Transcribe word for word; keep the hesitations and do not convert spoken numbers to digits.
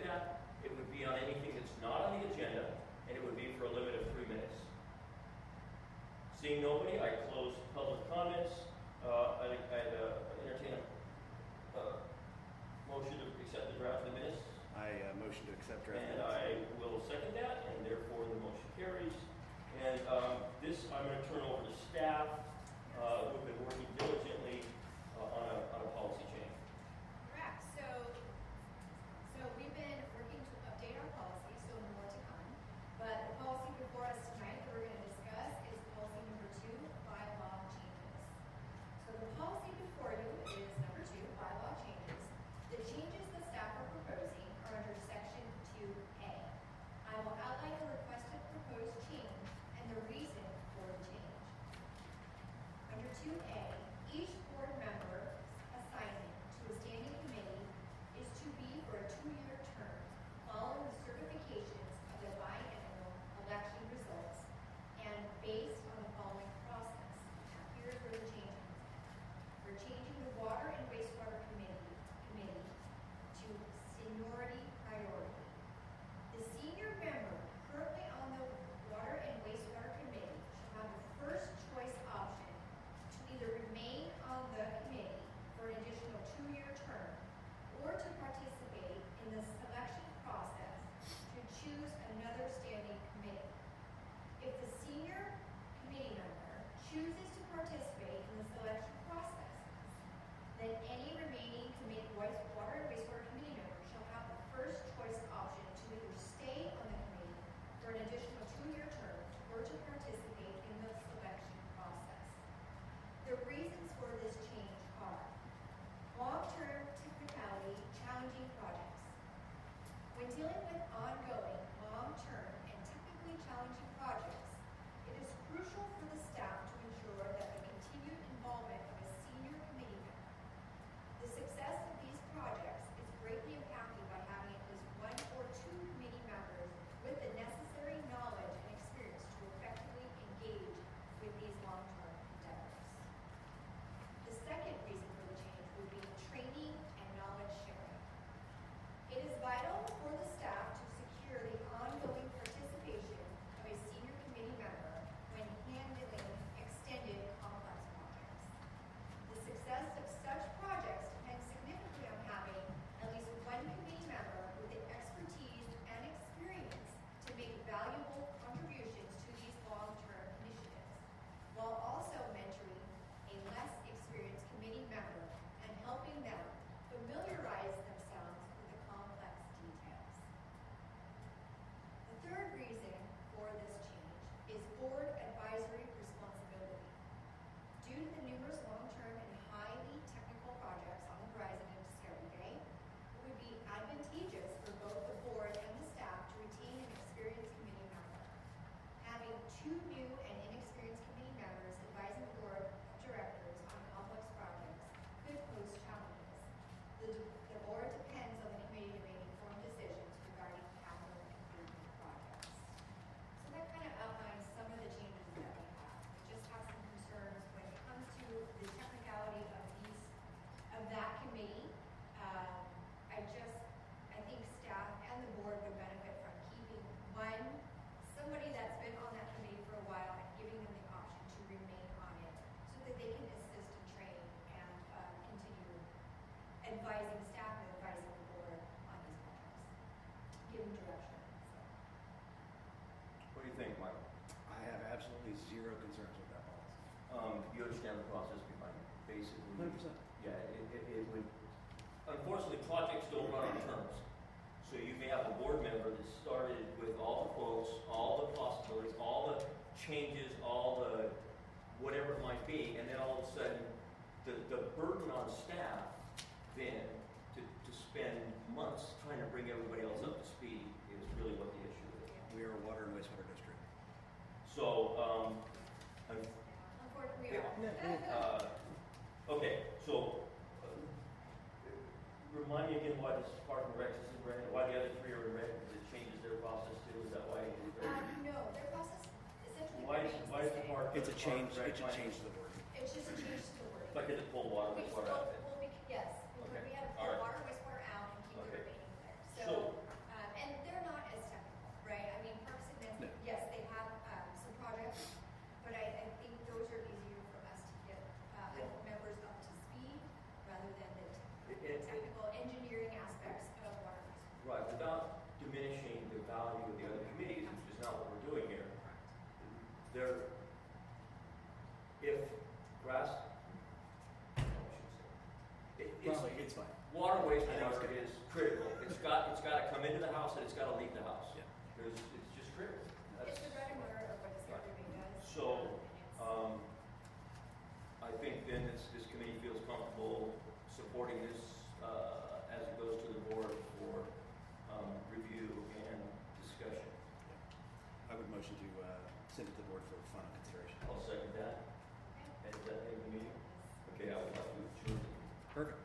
that, it would be on anything that's not on the agenda, and it would be for a limit of three minutes. Seeing nobody, I close public comments. Uh, I, I'd uh, entertain a uh, motion to accept the draft of the minutes. I uh, motion to accept draft And minutes. I will second that, and therefore the motion carries. And um, this I'm going to turn over to staff, uh, who've been working diligently uh, on, a, on a policy change. Correct. So, so we've been working to update our policy, so more to come. But the policy before us tonight that we're going to discuss is policy number two, bylaw changes. So the policy before you is number two, bylaw changes. The changes that staff are proposing are under section two A. I will outline the requested proposed change and the reason for the change. Under two A, each board member's assignment to a standing committee is to be for a two-year term following the certifications of the biennial election results and based on the following process. Now, here's where the change comes in. We're changing the Water and Wastewater Committee, committee to seniority priority. The senior member currently on the Water and Wastewater Committee shall have the first choice option to either remain on the committee for an additional two-year term or to participate in the selection process to choose another standing committee. If the senior committee member chooses to participate in the selection process, then any remaining committee, Water and Wastewater Committee member shall have the first choice option to either stay on the committee for an additional two-year term or to participate in the selection process. The reasons for this change are long-term technicality challenging projects. When dealing with ongoing, long-term, and technically challenging projects, it is crucial for the staff to ensure that the continued involvement of a senior committee member. The success of these projects is greatly impacted by having at least one or two committee members with the necessary knowledge and experience to effectively engage with these long-term endeavors. The second reason for the change would be training and knowledge sharing. It is vital for the staff to secure the ongoing participation of a senior committee member when handling extended complex projects. The success of such projects depends significantly on having at least one committee member with the expertise and experience to make valuable contributions to these long-term initiatives, while also mentoring a less experienced committee member and helping them familiarize themselves with the complex details. The third reason for this change is board advisory responsibility. Due to the numerous long-term and highly technical projects on the horizon of Discovery Bay, it would be advantageous for both the board and the staff to retain an experienced committee member. Having two new and inexperienced committee members advising the board of directors on complex projects could pose challenges. The, the board depends on the committee to make informed decisions regarding capital improvement projects. So that kind of outlines some of the changes that we have. We just have some concerns when it comes to the technicality of these, of that committee. Um, I just, I think staff and the board would benefit from keeping one, somebody that's been on that committee for a while and giving them the option to remain on it so that they can assist and train and uh, continue advising staff and advising the board on these projects, give them direction. So. What do you think, Michael? I have absolutely zero concerns with that policy. Um, you understand the process behind it, basically. one hundred percent. Yeah, it, it, it would. Unfortunately, projects don't run on terms. So you may have a board member that started with all the quotes, all the possibilities, all the changes, all the whatever it might be, and then all of a sudden, the, the burden on staff then to, to spend months trying to bring everybody else up to speed is really what the issue is. We are a water and wastewater district. So, um, I'm- Unfortunately, we are. uh, okay, so uh, remind me again why this Park and Rec is in red, why the other three are in red, because it changes their process too, is that why? it is red? Um, no, their process essentially Why is, remains why is the same. park? It's a Park change, and Rec it's a line- change to the word. It's just a change to the wording. Like in the cold water, We wastewater still, outfit. well, we, yes, we Okay. we had to All pull right. water, wastewater out and keep the Okay. remaining there. So, diminishing the value of the other committees, which is not what we're doing here. There, if grass, no, I shouldn't say. It- it's, Well, it's fine. water I think it's wastewater good. is critical. It's got, it's gotta come into the house and it's gotta leave the house. Yeah. There's, it's just critical. That's, It's the bread and butter of what this everybody does. So, um, and it's- um, I think then this, this committee feels comfortable supporting this, uh, as it goes to the board for, um, review and discussion. I would motion to uh, send it to the board for final consideration. I'll second that. Okay. And is that the end of the meeting? Okay, I would like to adjourn. Perfect.